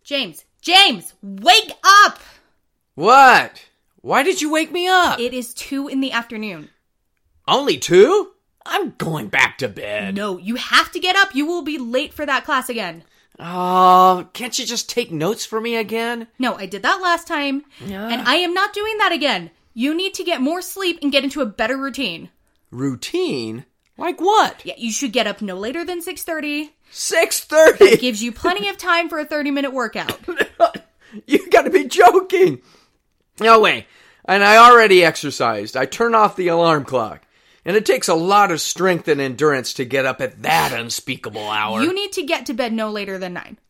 James, wake up! What? Why did you wake me up? It is 2 p.m. Only 2? I'm going back to bed. No, you have to get up. You will be late for that class again. Oh, can't you just take notes for me again? No, I did that last time, and I am not doing that again. You need to get more sleep and get into a better routine. Routine? Like what? Yeah, you should get up no later than 6:30. 6:30? It gives you plenty of time for a 30-minute workout. You gotta be joking. No way. And I already exercised. I turn off the alarm clock. And it takes a lot of strength and endurance to get up at that unspeakable hour. You need to get to bed no later than 9.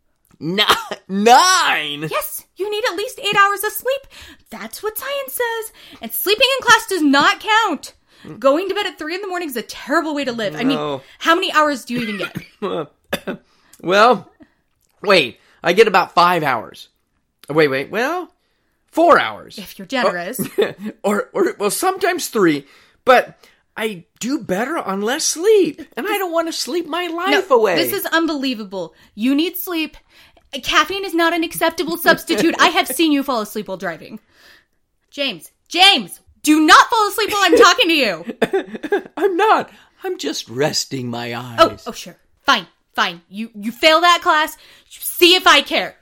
9? Yes, you need at least 8 hours of sleep. That's what science says. And sleeping in class does not count. Going to bed at 3 a.m. is a terrible way to live. I mean, how many hours do you even get? Well, wait. I get about 5 hours. Wait. Well, 4 hours. If you're generous. Or well, sometimes 3. But I do better on less sleep. And I don't want to sleep my life away. This is unbelievable. You need sleep. Caffeine is not an acceptable substitute. I have seen you fall asleep while driving. James, do not fall asleep while I'm talking to you. I'm not. I'm just resting my eyes. Oh, sure. Fine. You fail that class. See if I care.